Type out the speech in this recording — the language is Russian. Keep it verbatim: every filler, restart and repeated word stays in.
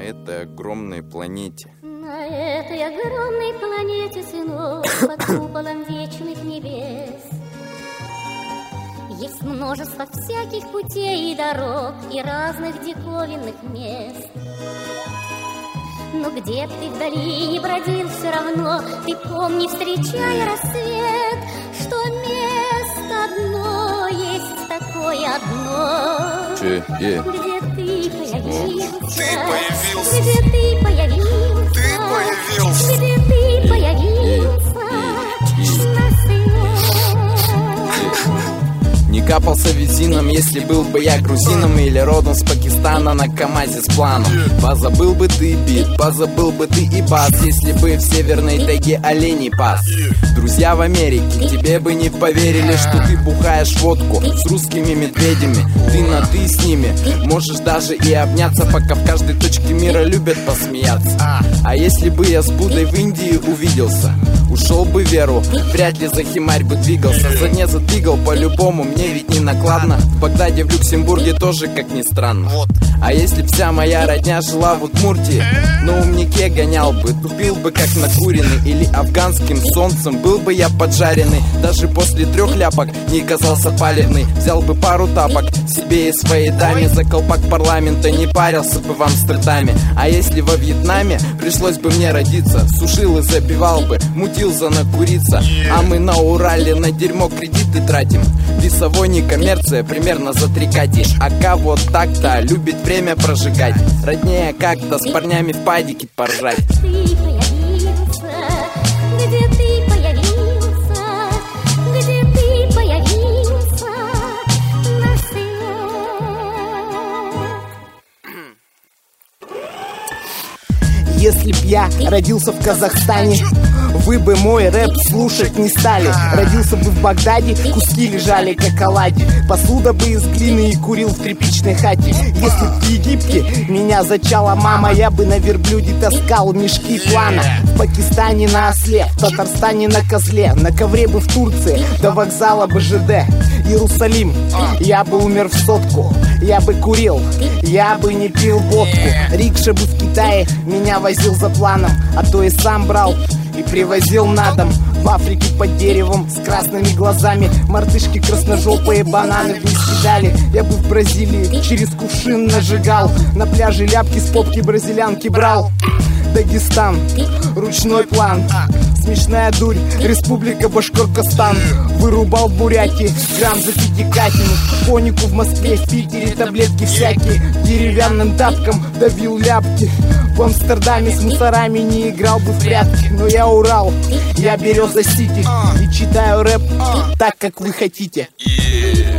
этой огромной планете. На этой огромной планете, сынок, под куполом вечных небес, есть множество всяких путей и дорог и разных диковинных мест. Но где б ты вдали не бродил, все равно ты помни, встречая рассвет, что место одно есть такое одно, Че? Е. где ты появился, Ты появился. где ты появился, Ты появился. где ты появился на свет. Не капался визином, если был бы я грузином или родом с Пакистана на КамАЗе с планом. Позабыл бы ты бит, позабыл бы ты и бас, если бы в северной тайге оленей пас. Друзья в Америке тебе бы не поверили, что ты бухаешь водку с русскими медведями. Ты на ты с ними, можешь даже и обняться, пока в каждой точке мира любят посмеяться. А если бы я с Буддой в Индии увиделся, ушел бы в веру, вряд ли за химарь бы двигался. За не задвигал по-любому, мне ведь не накладно. В Багдаде, в Люксембурге тоже, как ни странно. А если б вся моя родня жила в Удмуртии, на умнике гонял бы, тупил бы как накуренный, или афганским солнцем был бы я поджаренный. Даже после трех ляпок не казался палевный. Взял бы пару тапок себе и своей даме, за колпак парламента не парился бы вам с трудами. А если во Вьетнаме пришлось бы мне родиться, сушил и забивал бы, мутил за накуриться. А мы на Урале на дерьмо кредиты тратим. Весовой не коммерция, примерно за три кати. Ака вот так-то любит время прожигать, роднее как-то с парнями в падике поржать. Ты появился, где ты появился, где ты появился на свет. Если б я родился в Казахстане, вы бы мой рэп слушать не стали. Родился бы в Багдаде, куски лежали как оладьи, посуда бы из глины и курил в тряпичной хате. Если б в Египте меня зачала мама, я бы на верблюде таскал мешки плана. В Пакистане на осле, в Татарстане на козле, на ковре бы в Турции, до вокзала бы ЖД. Иерусалим, я бы умер в сотку, я бы курил, я бы не пил водку. Рикша бы в Китае меня возил за планом, а то и сам брал и привозил на дом. В Африке под деревом с красными глазами мартышки красножопые бананы в них кидали. Я бы в Бразилии через кувшин нажигал, на пляже ляпки с попки бразилянки брал. Дагестан, ручной план, смешная дурь, республика Башкортостан. Вырубал в Бурятии грамм за пятикатину, конику в Москве, в Питере таблетки всякие, деревянным тапком давил ляпки. В Амстердаме с мусорами не играл бы в прятки. Но я Урал, я Береза Сити, и читаю рэп так, как вы хотите.